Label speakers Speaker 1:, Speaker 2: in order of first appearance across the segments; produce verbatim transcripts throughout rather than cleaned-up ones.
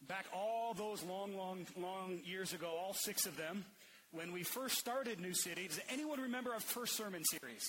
Speaker 1: Back all those long, long, long years ago, all six of them, when we first started New City, does anyone remember our first sermon series?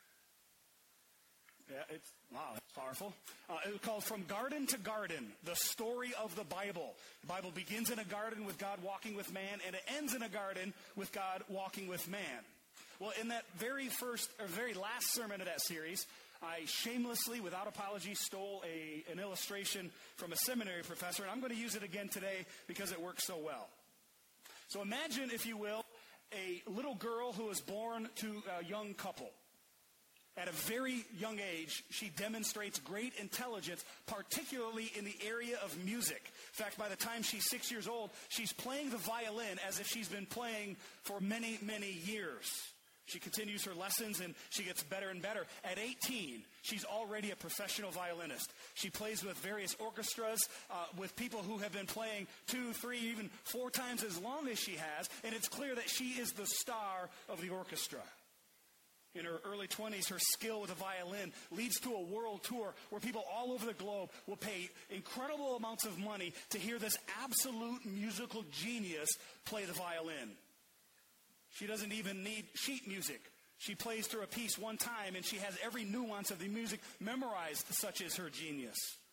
Speaker 1: Yeah, it's, wow, that's powerful. Uh, it was called From Garden to Garden, the story of the Bible. The Bible begins in a garden with God walking with man, and it ends in a garden with God walking with man. Well, in that very first, or very last sermon of that series, I shamelessly, without apology, stole a, an illustration from a seminary professor, and I'm going to use it again today because it works so well. So imagine, if you will, a little girl who was born to a young couple. At a very young age, she demonstrates great intelligence, particularly in the area of music. In fact, by the time she's six years old, she's playing the violin as if she's been playing for many, many years. She continues her lessons, and she gets better and better. At eighteen, she's already a professional violinist. She plays with various orchestras, uh, with people who have been playing two, three, even four times as long as she has, and it's clear that she is the star of the orchestra. In her early twenties, her skill with the violin leads to a world tour where people all over the globe will pay incredible amounts of money to hear this absolute musical genius play the violin. She doesn't even need sheet music. She plays through a piece one time, and she has every nuance of the music memorized, such is her genius.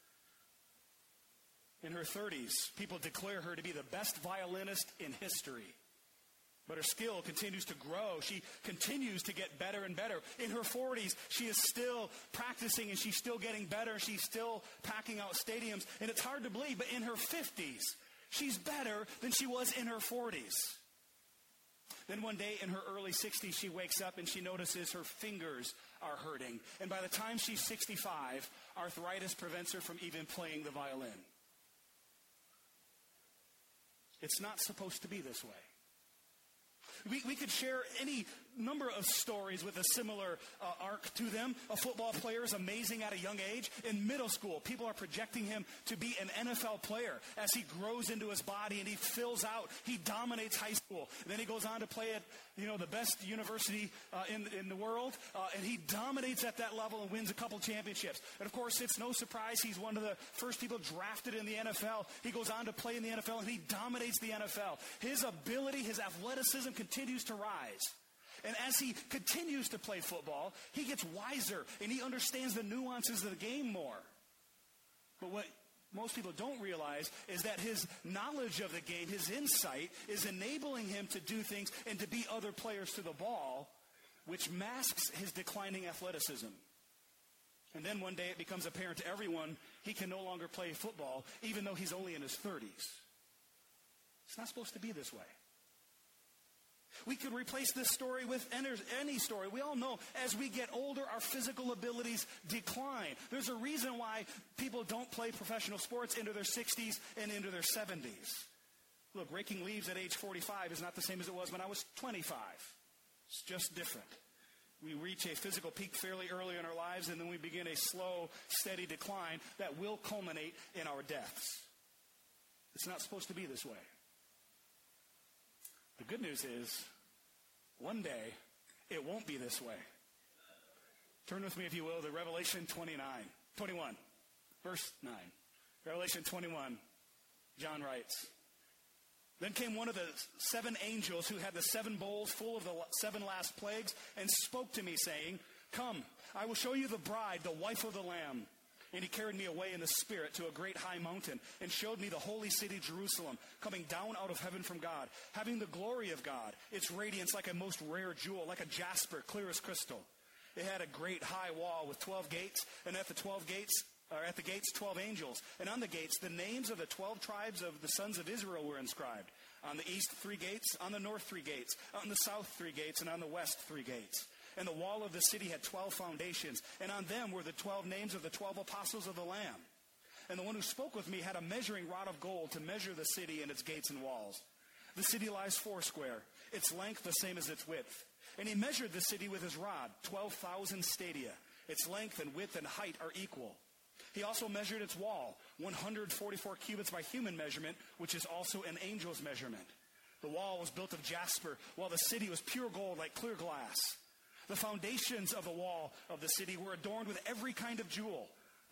Speaker 1: In her thirties, people declare her to be the best violinist in history. But her skill continues to grow. She continues to get better and better. In her forties, she is still practicing, and she's still getting better. She's still packing out stadiums. And it's hard to believe, but in her fifties, she's better than she was in her forties. Then one day in her early sixties, she wakes up and she notices her fingers are hurting. And by the time she's sixty-five, arthritis prevents her from even playing the violin. It's not supposed to be this way. We, we could share any number of stories with a similar uh, arc to them. A football player is amazing at a young age. In middle school, people are projecting him to be an N F L player. As he grows into his body and he fills out, he dominates high school. And then he goes on to play at, you know, the best university uh, in, in the world. Uh, and he dominates at that level and wins a couple championships. And of course, it's no surprise he's one of the first people drafted in the N F L. He goes on to play in the N F L, and he dominates the N F L. His ability, his athleticism continues to rise. And as he continues to play football, he gets wiser, and he understands the nuances of the game more. But what most people don't realize is that his knowledge of the game, his insight, is enabling him to do things and to beat other players to the ball, which masks his declining athleticism. And then one day it becomes apparent to everyone he can no longer play football, even though he's only in his thirties. It's not supposed to be this way. We could replace this story with any story. We all know as we get older, our physical abilities decline. There's a reason why people don't play professional sports into their sixties and into their seventies. Look, raking leaves at age forty-five is not the same as it was when I was twenty-five. It's just different. We reach a physical peak fairly early in our lives, and then we begin a slow, steady decline that will culminate in our deaths. It's not supposed to be this way. The good news is, one day, it won't be this way. Turn with me, if you will, to Revelation twenty-nine, twenty-one, verse nine. Revelation twenty-one, John writes, "Then came one of the seven angels who had the seven bowls full of the seven last plagues and spoke to me, saying, 'Come, I will show you the bride, the wife of the Lamb.' And he carried me away in the Spirit to a great high mountain and showed me the holy city Jerusalem, coming down out of heaven from God, having the glory of God, its radiance like a most rare jewel, like a jasper, clear as crystal. It had a great high wall with twelve gates, and at the twelve gates, or at the gates, twelve angels. And on the gates, the names of the twelve tribes of the sons of Israel were inscribed. On the east, three gates, on the north, three gates, on the south, three gates, and on the west, three gates. And the wall of the city had twelve foundations, and on them were the twelve names of the twelve apostles of the Lamb. And the one who spoke with me had a measuring rod of gold to measure the city and its gates and walls. The city lies foursquare, its length the same as its width. And he measured the city with his rod, twelve thousand stadia. Its length and width and height are equal. He also measured its wall, one hundred forty-four cubits by human measurement, which is also an angel's measurement. The wall was built of jasper, while the city was pure gold like clear glass. The foundations of the wall of the city were adorned with every kind of jewel.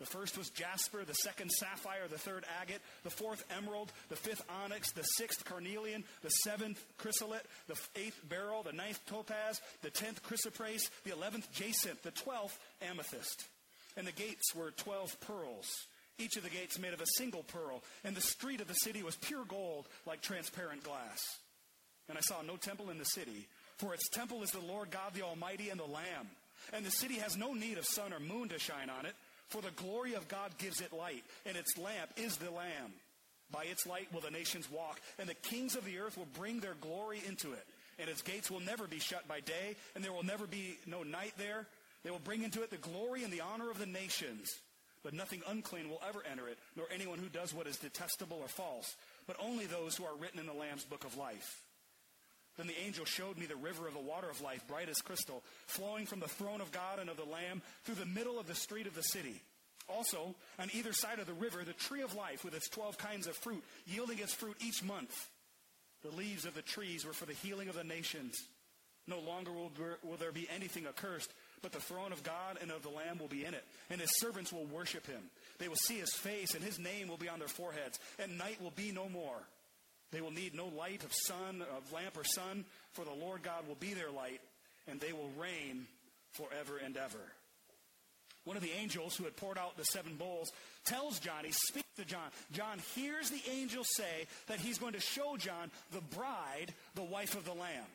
Speaker 1: The first was jasper, the second sapphire, the third agate, the fourth emerald, the fifth onyx, the sixth carnelian, the seventh chrysolite, the eighth beryl, the ninth topaz, the tenth chrysoprase, the eleventh jacinth, the twelfth amethyst. And the gates were twelve pearls, each of the gates made of a single pearl. And the street of the city was pure gold, like transparent glass. And I saw no temple in the city, for its temple is the Lord God the Almighty and the Lamb. And the city has no need of sun or moon to shine on it, for the glory of God gives it light, and its lamp is the Lamb. By its light will the nations walk, and the kings of the earth will bring their glory into it. And its gates will never be shut by day, and there will never be no night there. They will bring into it the glory and the honor of the nations. But nothing unclean will ever enter it, nor anyone who does what is detestable or false, but only those who are written in the Lamb's book of life. Then the angel showed me the river of the water of life, bright as crystal, flowing from the throne of God and of the Lamb through the middle of the street of the city. Also, on either side of the river, the tree of life with its twelve kinds of fruit, yielding its fruit each month. The leaves of the trees were for the healing of the nations. No longer will there, will there be anything accursed, but the throne of God and of the Lamb will be in it, and his servants will worship him. They will see his face, and his name will be on their foreheads, and night will be no more. They will need no light of sun, of lamp or sun, for the Lord God will be their light, and they will reign forever and ever. One of the angels who had poured out the seven bowls tells John, he speaks to John. John hears the angel say that he's going to show John the bride, the wife of the Lamb.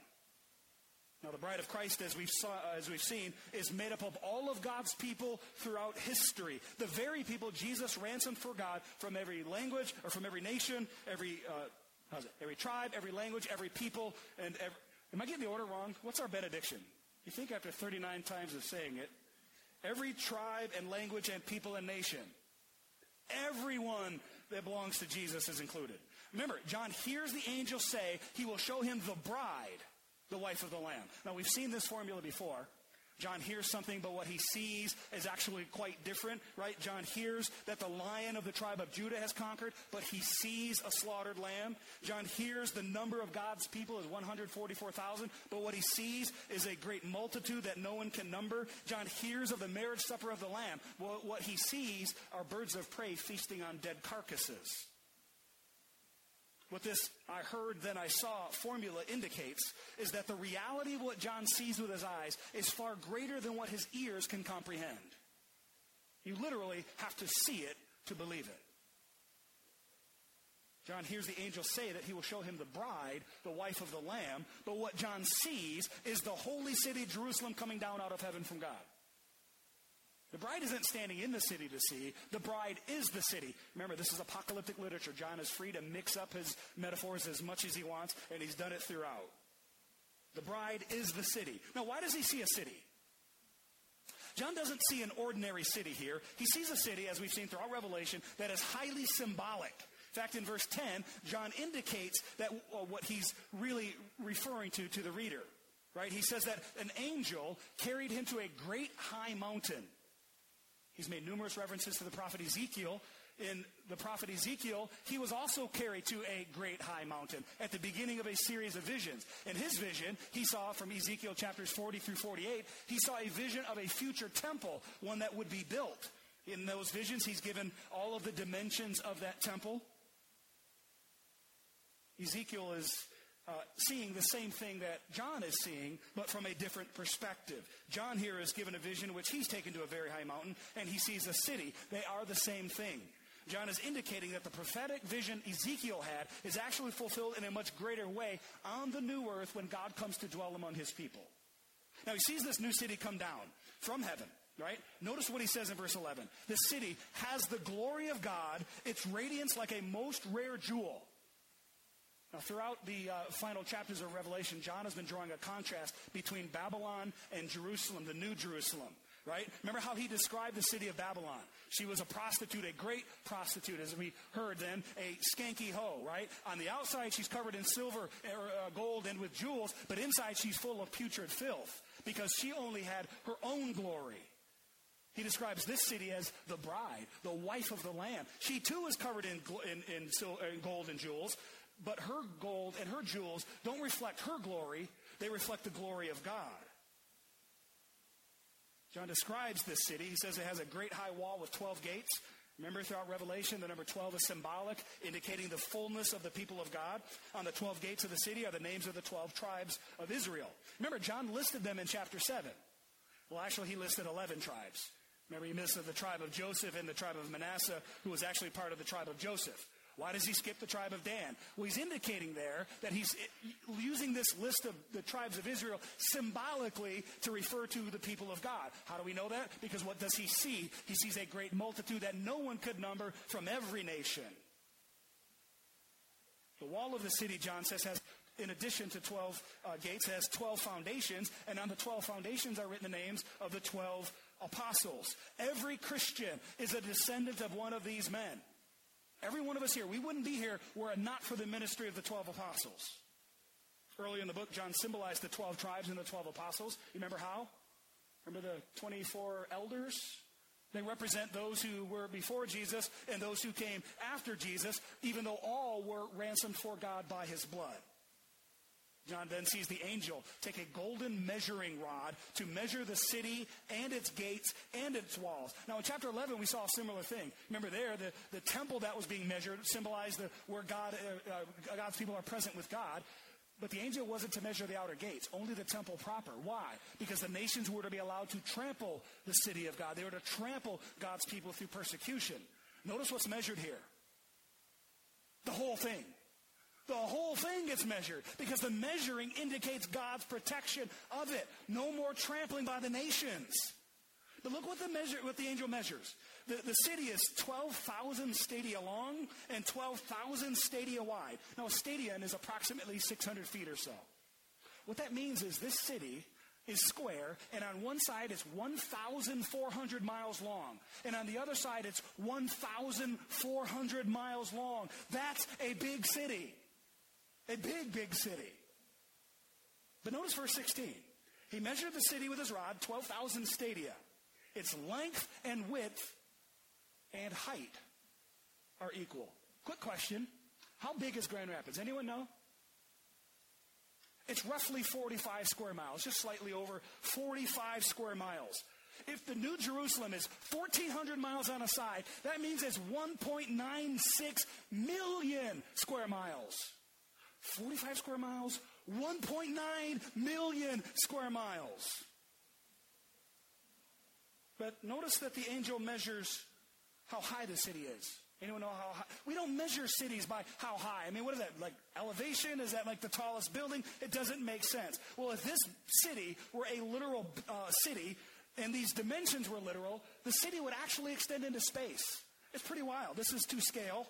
Speaker 1: Now, the bride of Christ, as we've, saw, uh, as we've seen, is made up of all of God's people throughout history. The very people Jesus ransomed for God from every language, or from every nation, every uh, how's it? Every tribe, every language, every people, and every... Am I getting the order wrong? What's our benediction? You think after thirty-nine times of saying it, every tribe and language and people and nation, everyone that belongs to Jesus is included. Remember, John hears the angel say he will show him the bride, the wife of the Lamb. Now, we've seen this formula before. John hears something, but what he sees is actually quite different, right? John hears that the Lion of the tribe of Judah has conquered, but he sees a slaughtered lamb. John hears the number of God's people is one hundred forty-four thousand, but what he sees is a great multitude that no one can number. John hears of the marriage supper of the Lamb. Well, what he sees are birds of prey feasting on dead carcasses. What this I heard, then I saw formula indicates is that the reality of what John sees with his eyes is far greater than what his ears can comprehend. You literally have to see it to believe it. John hears the angel say that he will show him the bride, the wife of the Lamb, but what John sees is the holy city, Jerusalem, coming down out of heaven from God. The bride isn't standing in the city to see. The bride is the city. Remember, this is apocalyptic literature. John is free to mix up his metaphors as much as he wants, and he's done it throughout. The bride is the city. Now, why does he see a city? John doesn't see an ordinary city here. He sees a city, as we've seen throughout Revelation, that is highly symbolic. In fact, in verse ten, John indicates that uh, what he's really referring to to the reader. Right? He says that an angel carried him to a great high mountain. He's made numerous references to the prophet Ezekiel. In the prophet Ezekiel, he was also carried to a great high mountain at the beginning of a series of visions. In his vision, he saw from Ezekiel chapters forty through forty-eight, he saw a vision of a future temple, one that would be built. In those visions, he's given all of the dimensions of that temple. Ezekiel is Uh, seeing the same thing that John is seeing, but from a different perspective. John here is given a vision which he's taken to a very high mountain, and he sees a city. They are the same thing. John is indicating that the prophetic vision Ezekiel had is actually fulfilled in a much greater way on the new earth when God comes to dwell among his people. Now, he sees this new city come down from heaven. Right? Notice what he says in verse eleven. The city has the glory of God, its radiance like a most rare jewel. Now, throughout the uh, final chapters of Revelation, John has been drawing a contrast between Babylon and Jerusalem, the new Jerusalem, right? Remember how he described the city of Babylon? She was a prostitute, a great prostitute, as we heard then, a skanky hoe, right? On the outside, she's covered in silver, or, uh, gold, and with jewels, but inside she's full of putrid filth because she only had her own glory. He describes this city as the bride, the wife of the Lamb. She too is covered in, in, in, sil- in gold and jewels, but her gold and her jewels don't reflect her glory. They reflect the glory of God. John describes this city. He says it has a great high wall with twelve gates. Remember, throughout Revelation, the number twelve is symbolic, indicating the fullness of the people of God. On the twelve gates of the city are the names of the twelve tribes of Israel. Remember, John listed them in chapter seven. Well, actually, he listed eleven tribes. Remember, he listed the tribe of Joseph and the tribe of Manasseh, who was actually part of the tribe of Joseph. Why does he skip the tribe of Dan? Well, he's indicating there that he's using this list of the tribes of Israel symbolically to refer to the people of God. How do we know that? Because what does he see? He sees a great multitude that no one could number from every nation. The wall of the city, John says, has, in addition to twelve uh, gates, has twelve foundations, and on the twelve foundations are written the names of the twelve apostles. Every Christian is a descendant of one of these men. Every one of us here, we wouldn't be here were it not for the ministry of the twelve apostles. Early in the book, John symbolized the twelve tribes and the twelve apostles. You remember how? Remember the twenty-four elders? They represent those who were before Jesus and those who came after Jesus, even though all were ransomed for God by his blood. John then sees the angel take a golden measuring rod to measure the city and its gates and its walls. Now, in chapter eleven, we saw a similar thing. Remember there, the, the temple that was being measured symbolized the, where God, uh, uh, God's people are present with God. But the angel wasn't to measure the outer gates, only the temple proper. Why? Because the nations were to be allowed to trample the city of God. They were to trample God's people through persecution. Notice what's measured here. The whole thing. The whole thing gets measured because the measuring indicates God's protection of it. No more trampling by the nations. But look what the measure, what the angel measures. The, the city is twelve thousand stadia long and twelve thousand stadia wide. Now, a stadion is approximately six hundred feet or so. What that means is this city is square, and on one side it's one thousand four hundred miles long, and on the other side it's one thousand four hundred miles long. That's a big city. A big, big city. But notice verse sixteen. He measured the city with his rod, twelve thousand stadia. Its length and width and height are equal. Quick question. How big is Grand Rapids? Anyone know? It's roughly forty-five square miles, just slightly over forty-five square miles. If the New Jerusalem is fourteen hundred miles on a side, that means it's one point nine six million square miles. forty-five square miles, one point nine million square miles. But notice that the angel measures how high the city is. Anyone know how high? We don't measure cities by how high. I mean, what is that, like elevation? Is that like the tallest building? It doesn't make sense. Well, if this city were a literal uh, city, and these dimensions were literal, the city would actually extend into space. It's pretty wild. This is to scale.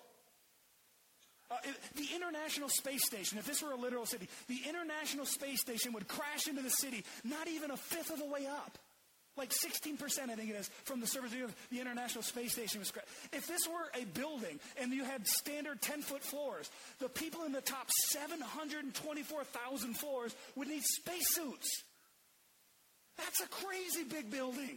Speaker 1: Uh, the International Space Station, if this were a literal city, the International Space Station would crash into the city not even a fifth of the way up. Like sixteen percent, I think it is, from the surface of the International Space Station was crashed. If this were a building and you had standard ten-foot floors, the people in the top seven hundred twenty-four thousand floors would need spacesuits. That's a crazy big building.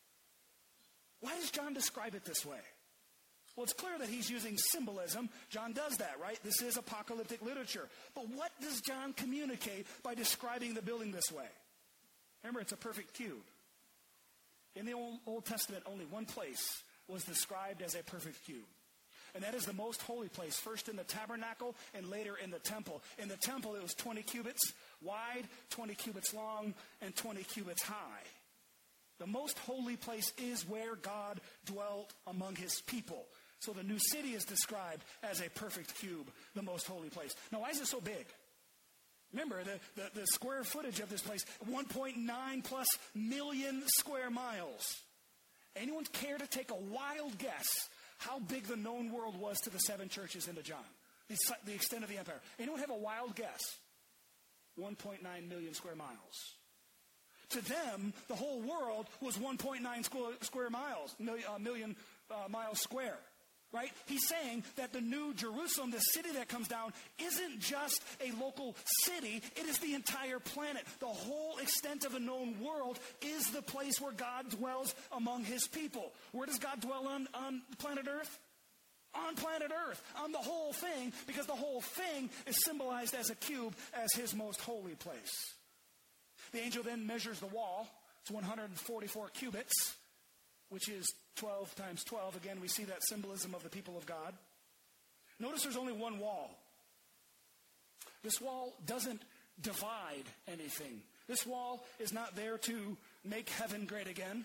Speaker 1: Why does John describe it this way? Well, it's clear that he's using symbolism. John does that, right? This is apocalyptic literature. But what does John communicate by describing the building this way? Remember, it's a perfect cube. In the Old, Old Testament, only one place was described as a perfect cube. And that is the most holy place, first in the tabernacle and later in the temple. In the temple, it was twenty cubits wide, twenty cubits long, and twenty cubits high. The most holy place is where God dwelt among his people. So the new city is described as a perfect cube, the most holy place. Now, why is it so big? Remember, the, the, the square footage of this place, one point nine plus million square miles. Anyone care to take a wild guess how big the known world was to the seven churches into John? The, the extent of the empire. Anyone have a wild guess? one point nine million square miles. To them, the whole world was one point nine square, square miles, million, uh, million uh, miles square. Right? He's saying that the New Jerusalem, the city that comes down, isn't just a local city. It is the entire planet. The whole extent of the known world is the place where God dwells among his people. Where does God dwell on, on planet Earth? On planet Earth. On the whole thing, because the whole thing is symbolized as a cube as his most holy place. The angel then measures the wall, It's one hundred forty-four cubits, which is twelve times twelve. Again, we see that symbolism of the people of God. Notice there's only one wall. This wall doesn't divide anything. This wall is not there to make heaven great again.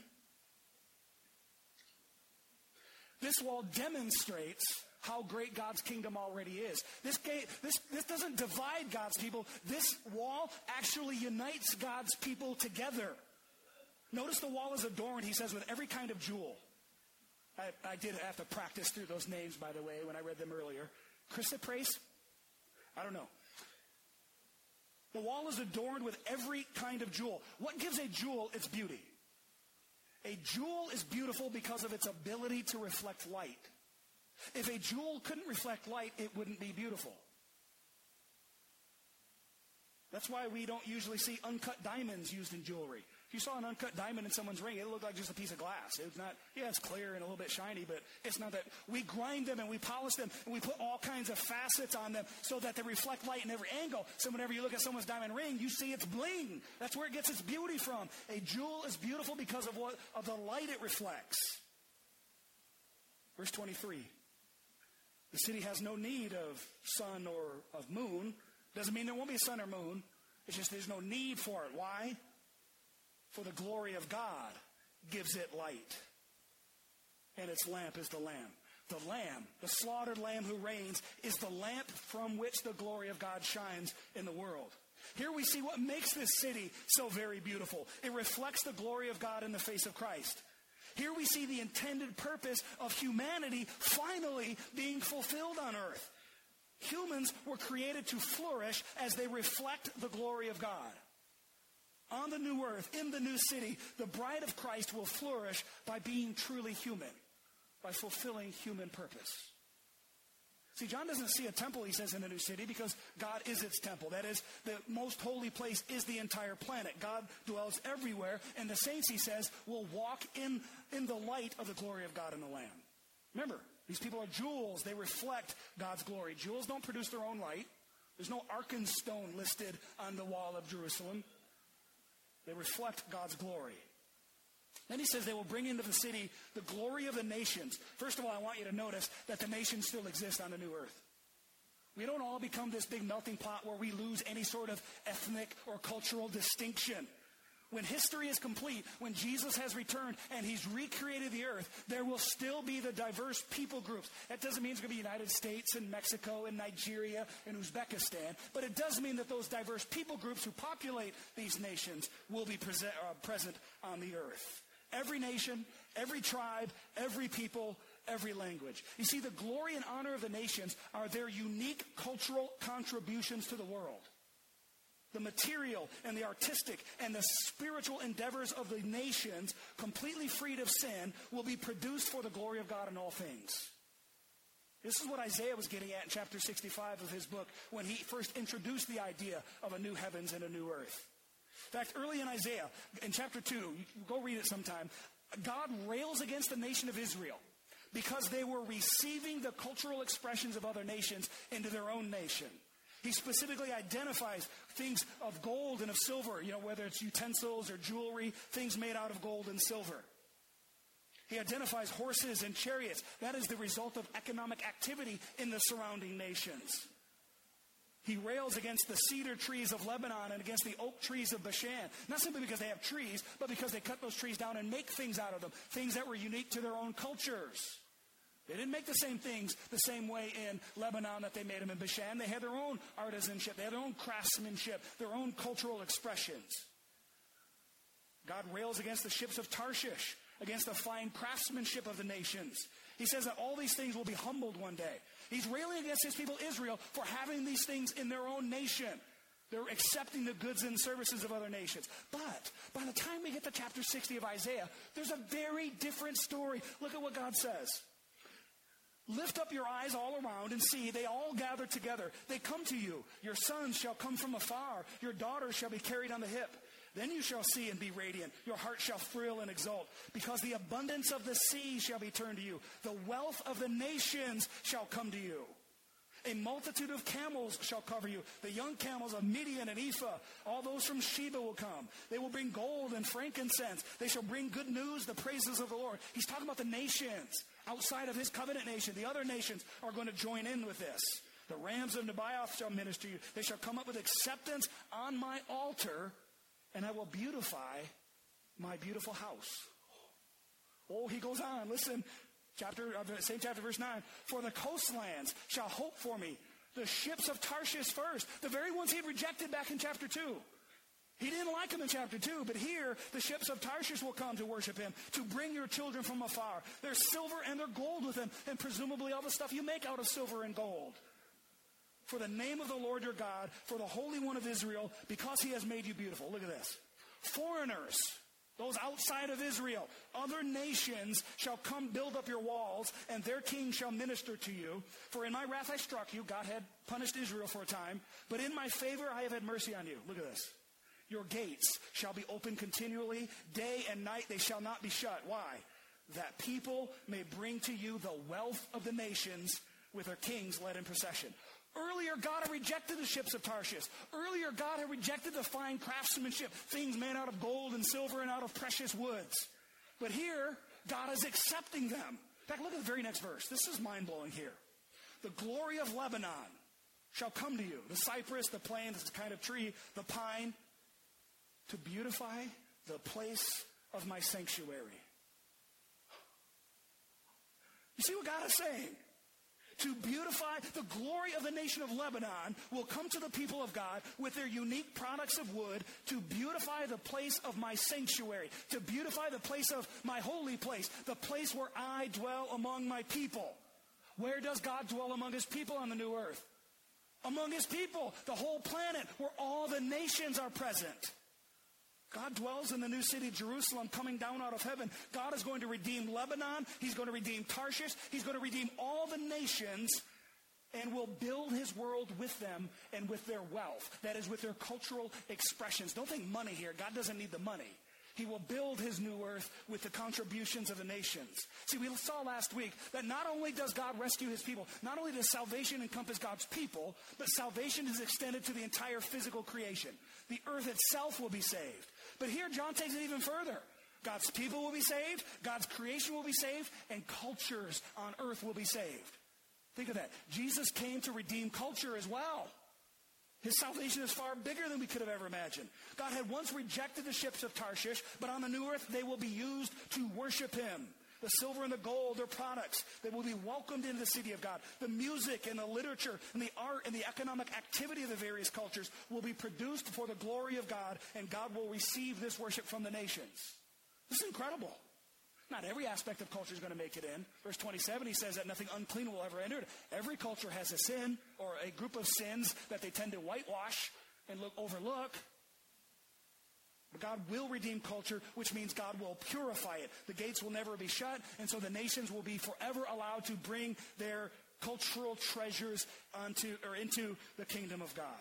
Speaker 1: This wall demonstrates how great God's kingdom already is. This, gate, this, this doesn't divide God's people. This wall actually unites God's people together. Notice the wall is adorned, he says, with every kind of jewel. I, I did have to practice through those names, by the way, when I read them earlier. Chrysoprase? I don't know. The wall is adorned with every kind of jewel. What gives a jewel its beauty? A jewel is beautiful because of its ability to reflect light. If a jewel couldn't reflect light, it wouldn't be beautiful. That's why we don't usually see uncut diamonds used in jewelry. If you saw an uncut diamond in someone's ring, it looked like just a piece of glass. It's not, yeah, it's clear and a little bit shiny, but it's not that. We grind them and we polish them and we put all kinds of facets on them so that they reflect light in every angle. So whenever you look at someone's diamond ring, you see its bling. That's where it gets its beauty from. A jewel is beautiful because of what of the light it reflects. Verse twenty-three. The city has no need of sun or of moon. Doesn't mean there won't be a sun or moon. It's just there's no need for it. Why? For the glory of God gives it light. And its lamp is the Lamb. The Lamb, the slaughtered Lamb who reigns, is the lamp from which the glory of God shines in the world. Here we see what makes this city so very beautiful. It reflects the glory of God in the face of Christ. Here we see the intended purpose of humanity finally being fulfilled on earth. Humans were created to flourish as they reflect the glory of God. On the new earth, in the new city, the bride of Christ will flourish by being truly human, by fulfilling human purpose. See, John doesn't see a temple, he says, in the new city because God is its temple. That is, the most holy place is the entire planet. God dwells everywhere, and the saints, he says, will walk in, in the light of the glory of God and the Lamb. Remember, these people are jewels. They reflect God's glory. Jewels don't produce their own light. There's no Arkenstone listed on the wall of Jerusalem. They reflect God's glory. Then he says they will bring into the city the glory of the nations. First of all, I want you to notice that the nations still exist on the new earth. We don't all become this big melting pot where we lose any sort of ethnic or cultural distinction. When history is complete, when Jesus has returned and he's recreated the earth, there will still be the diverse people groups. That doesn't mean it's going to be the United States and Mexico and Nigeria and Uzbekistan, but it does mean that those diverse people groups who populate these nations will be present, uh, present on the earth. Every nation, every tribe, every people, every language. You see, the glory and honor of the nations are their unique cultural contributions to the world. The material and the artistic and the spiritual endeavors of the nations, completely freed of sin, will be produced for the glory of God in all things. This is what Isaiah was getting at in chapter sixty-five of his book when he first introduced the idea of a new heavens and a new earth. In fact, early in Isaiah, in chapter two, go read it sometime, God rails against the nation of Israel because they were receiving the cultural expressions of other nations into their own nation. He specifically identifies things of gold and of silver, you know, whether it's utensils or jewelry, things made out of gold and silver. He identifies horses and chariots. That is the result of economic activity in the surrounding nations. He rails against the cedar trees of Lebanon and against the oak trees of Bashan. Not simply because they have trees, but because they cut those trees down and make things out of them, things that were unique to their own cultures. They didn't make the same things the same way in Lebanon that they made them in Bashan. They had their own artisanship. They had their own craftsmanship, their own cultural expressions. God rails against the ships of Tarshish, against the fine craftsmanship of the nations. He says that all these things will be humbled one day. He's railing against his people Israel for having these things in their own nation. They're accepting the goods and services of other nations. But by the time we get to chapter sixty of Isaiah, there's a very different story. Look at what God says. Lift up your eyes all around and see, they all gather together. They come to you. Your sons shall come from afar. Your daughters shall be carried on the hip. Then you shall see and be radiant. Your heart shall thrill and exult, because the abundance of the sea shall be turned to you. The wealth of the nations shall come to you. A multitude of camels shall cover you. The young camels of Midian and Ephah. All those from Sheba will come. They will bring gold and frankincense. They shall bring good news, the praises of the Lord. He's talking about the nations outside of his covenant nation. The other nations are going to join in with this. The rams of Nebaioth shall minister you. They shall come up with acceptance on my altar, and I will beautify my beautiful house. Oh, he goes on. Listen. Chapter, uh, same chapter, verse nine. For the coastlands shall hope for me. The ships of Tarshish first. The very ones he had rejected back in chapter two. He didn't like them in chapter two, but here the ships of Tarshish will come to worship him, to bring your children from afar. There's silver and there's gold with them, and presumably all the stuff you make out of silver and gold. For the name of the Lord your God, for the Holy One of Israel, because he has made you beautiful. Look at this. Foreigners, those outside of Israel, other nations shall come build up your walls, and their king shall minister to you. For in my wrath I struck you. God had punished Israel for a time. But in my favor I have had mercy on you. Look at this. Your gates shall be open continually. Day and night they shall not be shut. Why? That people may bring to you the wealth of the nations with their kings led in procession. Earlier, God had rejected the ships of Tarshish. Earlier, God had rejected the fine craftsmanship, things made out of gold and silver and out of precious woods. But here, God is accepting them. In fact, look at the very next verse. This is mind-blowing here. The glory of Lebanon shall come to you. The cypress, the plane, this kind of tree, the pine, to beautify the place of my sanctuary. You see what God is saying? To beautify the glory of the nation of Lebanon will come to the people of God with their unique products of wood to beautify the place of my sanctuary, to beautify the place of my holy place, the place where I dwell among my people. Where does God dwell among his people on the new earth? Among his people, the whole planet, where all the nations are present. God dwells in the new city, Jerusalem, coming down out of heaven. God is going to redeem Lebanon. He's going to redeem Tarshish. He's going to redeem all the nations and will build his world with them and with their wealth. That is, with their cultural expressions. Don't think money here. God doesn't need the money. He will build his new earth with the contributions of the nations. See, we saw last week that not only does God rescue his people, not only does salvation encompass God's people, but salvation is extended to the entire physical creation. The earth itself will be saved. But here, John takes it even further. God's people will be saved, God's creation will be saved, and cultures on earth will be saved. Think of that. Jesus came to redeem culture as well. His salvation is far bigger than we could have ever imagined. God had once rejected the ships of Tarshish, but on the new earth they will be used to worship him. The silver and the gold, their products, they will be welcomed into the city of God. The music and the literature and the art and the economic activity of the various cultures will be produced for the glory of God, and God will receive this worship from the nations. This is incredible. Not every aspect of culture is going to make it in. Verse twenty-seven, he says that nothing unclean will ever enter it. Every culture has a sin or a group of sins that they tend to whitewash and look, overlook. But God will redeem culture, which means God will purify it. The gates will never be shut, and so the nations will be forever allowed to bring their cultural treasures onto or into the kingdom of God.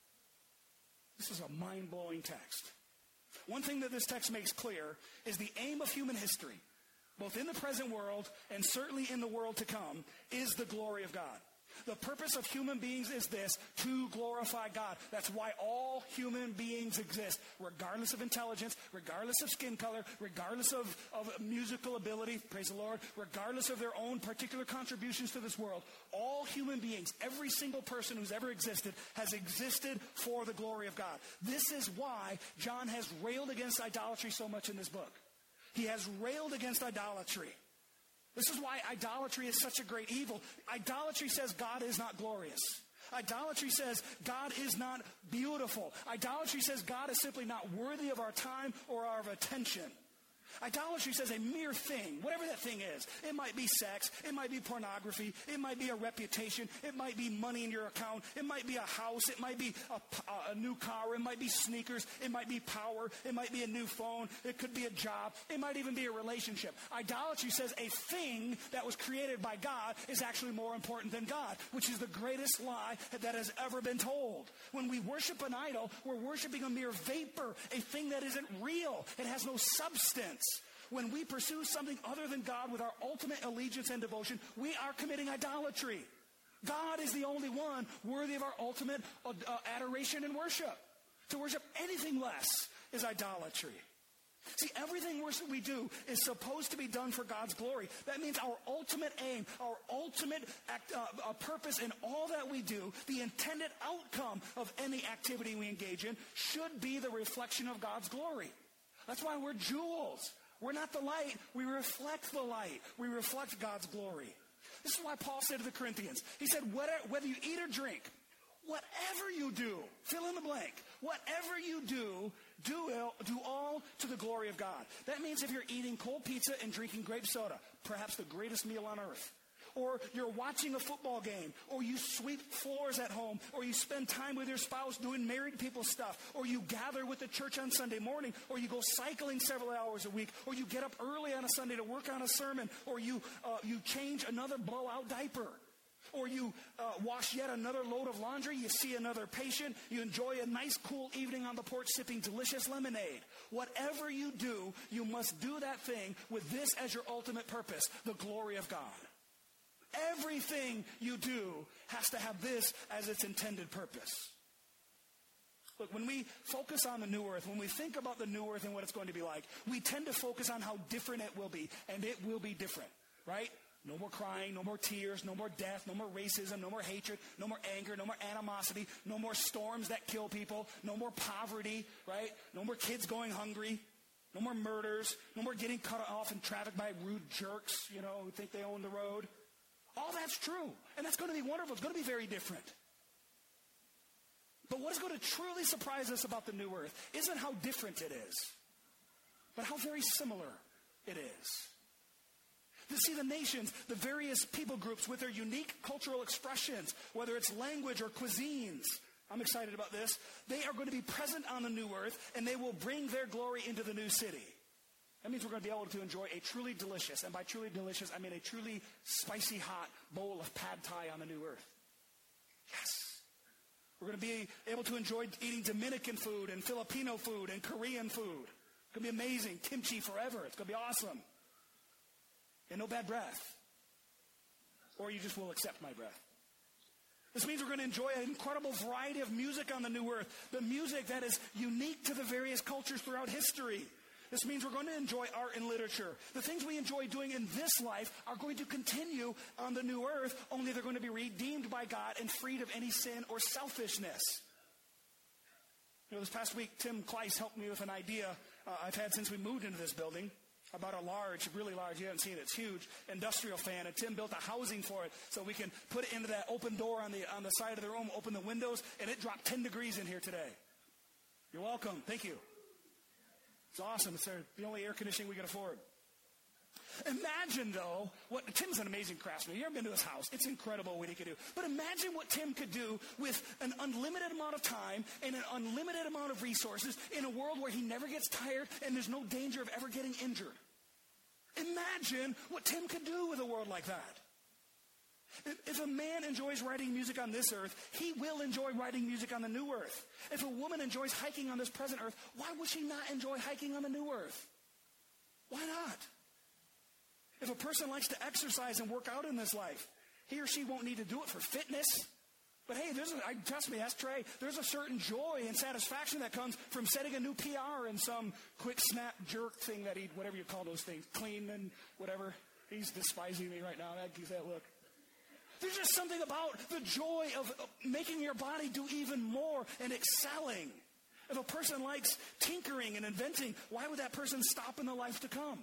Speaker 1: This is a mind-blowing text. One thing that this text makes clear is the aim of human history, both in the present world and certainly in the world to come, is the glory of God. The purpose of human beings is this, to glorify God. That's why all human beings exist, regardless of intelligence, regardless of skin color, regardless of, of musical ability, praise the Lord, regardless of their own particular contributions to this world. All human beings, every single person who's ever existed, has existed for the glory of God. This is why John has railed against idolatry so much in this book. He has railed against idolatry. This is why idolatry is such a great evil. Idolatry says God is not glorious. Idolatry says God is not beautiful. Idolatry says God is simply not worthy of our time or our attention. Idolatry says a mere thing, whatever that thing is. It might be sex. It might be pornography. It might be a reputation. It might be money in your account. It might be a house. It might be a, a new car. It might be sneakers. It might be power. It might be a new phone. It could be a job. It might even be a relationship. Idolatry says a thing that was created by God is actually more important than God, which is the greatest lie that has ever been told. When we worship an idol, we're worshiping a mere vapor, a thing that isn't real. It has no substance. When we pursue something other than God with our ultimate allegiance and devotion, we are committing idolatry. God is the only one worthy of our ultimate uh, adoration and worship. To worship anything less is idolatry. See, everything we do is supposed to be done for God's glory. That means our ultimate aim, our ultimate act, uh, uh, purpose in all that we do, the intended outcome of any activity we engage in, should be the reflection of God's glory. That's why we're jewels. We're not the light. We reflect the light. We reflect God's glory. This is why Paul said to the Corinthians, he said, whether you eat or drink, whatever you do, fill in the blank, whatever you do, do, do all to the glory of God. That means if you're eating cold pizza and drinking grape soda, perhaps the greatest meal on earth, or you're watching a football game, or you sweep floors at home, or you spend time with your spouse doing married people stuff, or you gather with the church on Sunday morning, or you go cycling several hours a week, or you get up early on a Sunday to work on a sermon, or you, uh, you change another blowout diaper, or you uh, wash yet another load of laundry, you see another patient, you enjoy a nice cool evening on the porch sipping delicious lemonade. Whatever you do, you must do that thing with this as your ultimate purpose, the glory of God. Everything you do has to have this as its intended purpose. Look, when we focus on the new earth, when we think about the new earth and what it's going to be like, we tend to focus on how different it will be, and it will be different, right? No more crying, no more tears, no more death, no more racism, no more hatred, no more anger, no more animosity, no more storms that kill people, no more poverty, right? No more kids going hungry, no more murders, no more getting cut off in traffic by rude jerks, you know, who think they own the road. All that's true, and that's going to be wonderful. It's going to be very different. But what is going to truly surprise us about the new earth isn't how different it is, but how very similar it is. To see the nations, the various people groups with their unique cultural expressions, whether it's language or cuisines. I'm excited about this. They are going to be present on the new earth, and they will bring their glory into the new city. That means we're going to be able to enjoy a truly delicious, and by truly delicious, I mean a truly spicy hot bowl of pad thai on the new earth. Yes. We're going to be able to enjoy eating Dominican food and Filipino food and Korean food. It's going to be amazing. Kimchi forever. It's going to be awesome. And no bad breath. Or you just will accept my breath. This means we're going to enjoy an incredible variety of music on the new earth. The music that is unique to the various cultures throughout history. This means we're going to enjoy art and literature. The things we enjoy doing in this life are going to continue on the new earth, only they're going to be redeemed by God and freed of any sin or selfishness. You know, this past week, Tim Kleiss helped me with an idea uh, I've had since we moved into this building about a large, really large, you haven't seen it, it's huge, industrial fan. And Tim built a housing for it so we can put it into that open door on the on the side of the room, open the windows, and it dropped ten degrees in here today. You're welcome. Thank you. It's awesome. It's the only air conditioning we can afford. Imagine, though, what Tim's an amazing craftsman. You've ever been to his house? It's incredible what he could do. But imagine what Tim could do with an unlimited amount of time and an unlimited amount of resources in a world where he never gets tired and there's no danger of ever getting injured. Imagine what Tim could do with a world like that. If a man enjoys writing music on this earth, he will enjoy writing music on the new earth. If a woman enjoys hiking on this present earth, why would she not enjoy hiking on the new earth? Why not? If a person likes to exercise and work out in this life, he or she won't need to do it for fitness. But hey, there's a, I, trust me, ask Trey, there's a certain joy and satisfaction that comes from setting a new P R in some quick snap jerk thing that he, whatever you call those things, clean and whatever. He's despising me right now. That gives that look. There's just something about the joy of making your body do even more and excelling. If a person likes tinkering and inventing, why would that person stop in the life to come?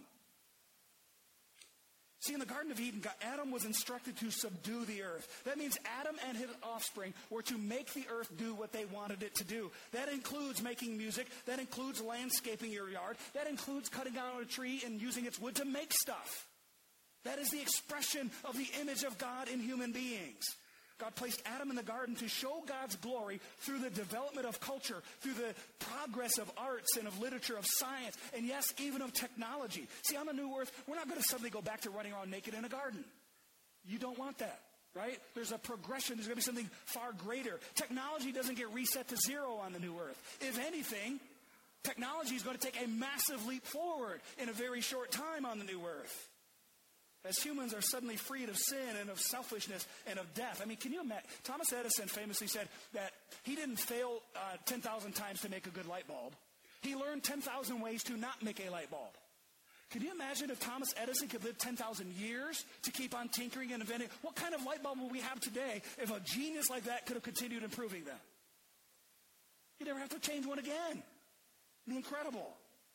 Speaker 1: See, in the Garden of Eden, Adam was instructed to subdue the earth. That means Adam and his offspring were to make the earth do what they wanted it to do. That includes making music. That includes landscaping your yard. That includes cutting down a tree and using its wood to make stuff. That is the expression of the image of God in human beings. God placed Adam in the garden to show God's glory through the development of culture, through the progress of arts and of literature, of science, and yes, even of technology. See, on the new earth, we're not going to suddenly go back to running around naked in a garden. You don't want that, right? There's a progression. There's going to be something far greater. Technology doesn't get reset to zero on the new earth. If anything, technology is going to take a massive leap forward in a very short time on the new earth. As humans are suddenly freed of sin and of selfishness and of death. I mean, can you imagine? Thomas Edison famously said that he didn't fail uh, ten thousand times to make a good light bulb. He learned ten thousand ways to not make a light bulb. Can you imagine if Thomas Edison could live ten thousand years to keep on tinkering and inventing? What kind of light bulb would we have today if a genius like that could have continued improving them? You'd never have to change one again. It'd be incredible.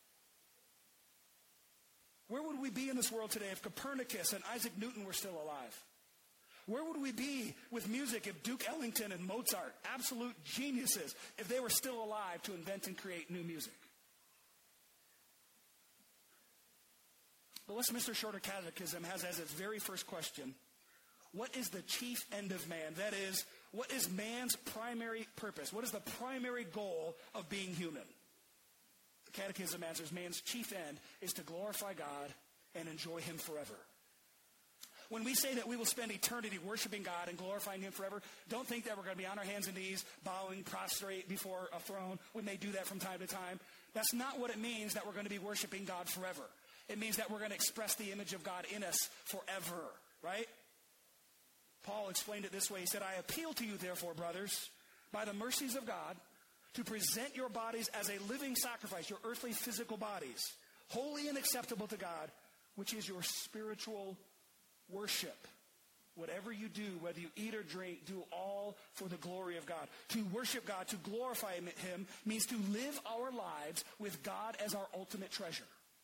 Speaker 1: Where would we be in this world today if Copernicus and Isaac Newton were still alive? Where would we be with music if Duke Ellington and Mozart, absolute geniuses, if they were still alive to invent and create new music? The Westminster Shorter Catechism has as its very first question, what is the chief end of man? That is, what is man's primary purpose? What is the primary goal of being human? The Catechism answers, man's chief end is to glorify God and enjoy him forever. When we say that we will spend eternity worshiping God and glorifying him forever, don't think that we're going to be on our hands and knees, bowing, prostrate before a throne. We may do that from time to time. That's not what it means that we're going to be worshiping God forever. It means that we're going to express the image of God in us forever, right? Paul explained it this way. He said, I appeal to you, therefore, brothers, by the mercies of God, to present your bodies as a living sacrifice, your earthly physical bodies, holy and acceptable to God, which is your spiritual worship. Whatever you do, whether you eat or drink, do all for the glory of God. To worship God, to glorify him, means to live our lives with God as our ultimate treasure.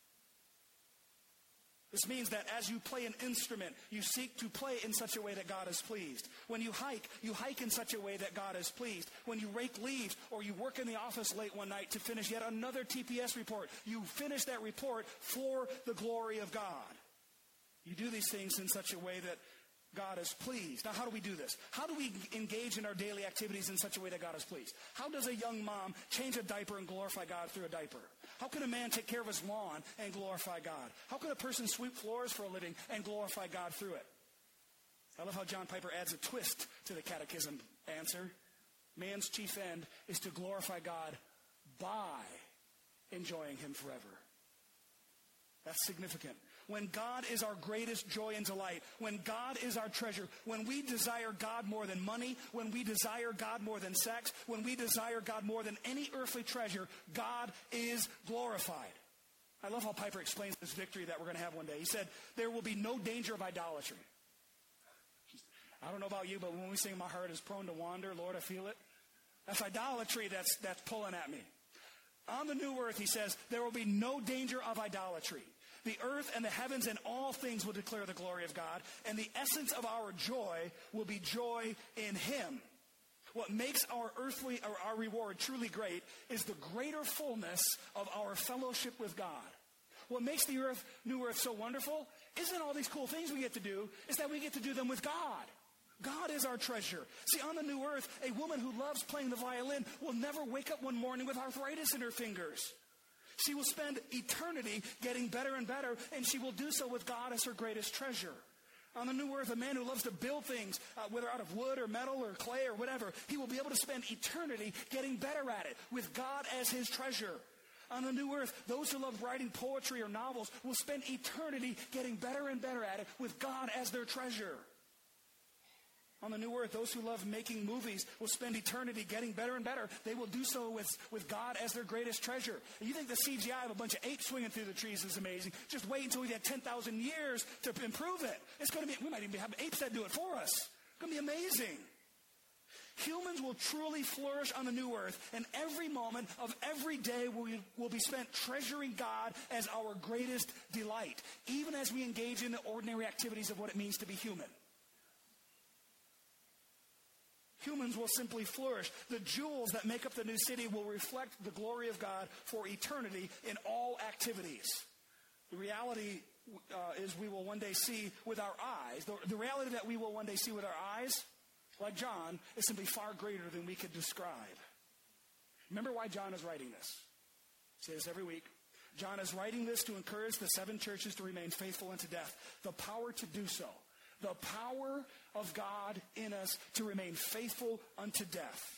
Speaker 1: This means that as you play an instrument, you seek to play in such a way that God is pleased. When you hike, you hike in such a way that God is pleased. When you rake leaves or you work in the office late one night to finish yet another T P S report, you finish that report for the glory of God. You do these things in such a way that God is pleased. Now, how do we do this? How do we engage in our daily activities in such a way that God is pleased? How does a young mom change a diaper and glorify God through a diaper? How can a man take care of his lawn and glorify God? How can a person sweep floors for a living and glorify God through it? I love how John Piper adds a twist to the catechism answer. Man's chief end is to glorify God by enjoying him forever. That's significant. When God is our greatest joy and delight, when God is our treasure, when we desire God more than money, when we desire God more than sex, when we desire God more than any earthly treasure, God is glorified. I love how Piper explains this victory that we're going to have one day. He said, there will be no danger of idolatry. I don't know about you, but when we sing My Heart is Prone to Wander, Lord, I feel it. That's idolatry that's, that's pulling at me. On the new earth, he says, there will be no danger of idolatry. The earth and the heavens and all things will declare the glory of God, and the essence of our joy will be joy in him. What makes our earthly or our reward truly great is the greater fullness of our fellowship with God. What makes the earth, new earth so wonderful isn't all these cool things we get to do, it's that we get to do them with God. God is our treasure. See, on the new earth, a woman who loves playing the violin will never wake up one morning with arthritis in her fingers. She will spend eternity getting better and better, and she will do so with God as her greatest treasure. On the new earth, a man who loves to build things, uh, whether out of wood or metal or clay or whatever, he will be able to spend eternity getting better at it with God as his treasure. On the new earth, those who love writing poetry or novels will spend eternity getting better and better at it with God as their treasure. On the new earth, those who love making movies will spend eternity getting better and better. They will do so with, with God as their greatest treasure. And you think the C G I of a bunch of apes swinging through the trees is amazing. Just wait until we get ten thousand years to improve it. It's going to be, we might even have apes that do it for us. It's going to be amazing. Humans will truly flourish on the new earth, and every moment of every day will, will be spent treasuring God as our greatest delight, even as we engage in the ordinary activities of what it means to be human. Humans will simply flourish. The jewels that make up the new city will reflect the glory of God for eternity in all activities. The reality uh, is we will one day see with our eyes. The, the reality that we will one day see with our eyes, like John, is simply far greater than we could describe. Remember why John is writing this. I say this every week. John is writing this to encourage the seven churches to remain faithful unto death. The power to do so. The power of God in us to remain faithful unto death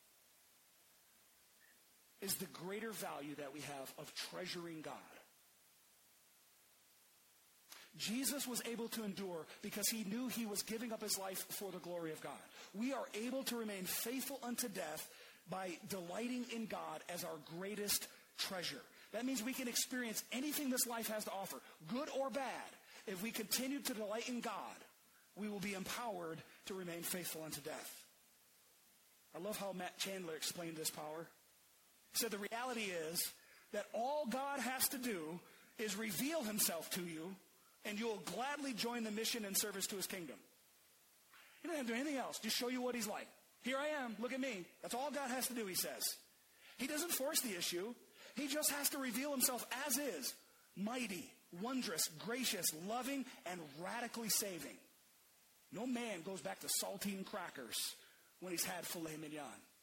Speaker 1: is the greater value that we have of treasuring God. Jesus was able to endure because he knew he was giving up his life for the glory of God. We are able to remain faithful unto death by delighting in God as our greatest treasure. That means we can experience anything this life has to offer, good or bad. If we continue to delight in God, we will be empowered to remain faithful unto death. I love how Matt Chandler explained this power. He said the reality is that all God has to do is reveal himself to you, and you'll gladly join the mission and service to his kingdom. He doesn't have to do anything else. Just show you what he's like. Here I am. Look at me. That's all God has to do, he says. He doesn't force the issue. He just has to reveal himself as is. Mighty, wondrous, gracious, loving, and radically saving. No man goes back to saltine crackers when he's had filet mignon.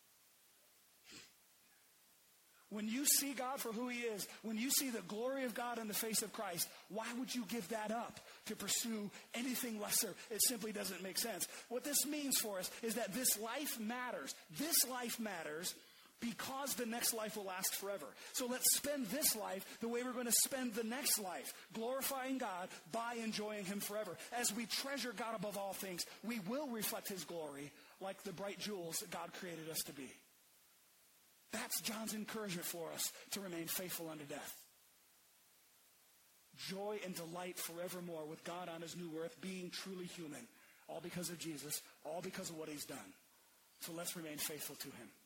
Speaker 1: When you see God for who he is, when you see the glory of God in the face of Christ, why would you give that up to pursue anything lesser? It simply doesn't make sense. What this means for us is that this life matters. This life matters because the next life will last forever. So let's spend this life the way we're going to spend the next life, glorifying God by enjoying him forever. As we treasure God above all things, we will reflect his glory like the bright jewels that God created us to be. That's John's encouragement for us to remain faithful unto death. Joy and delight forevermore with God on his new earth, being truly human, all because of Jesus, all because of what he's done. So let's remain faithful to him.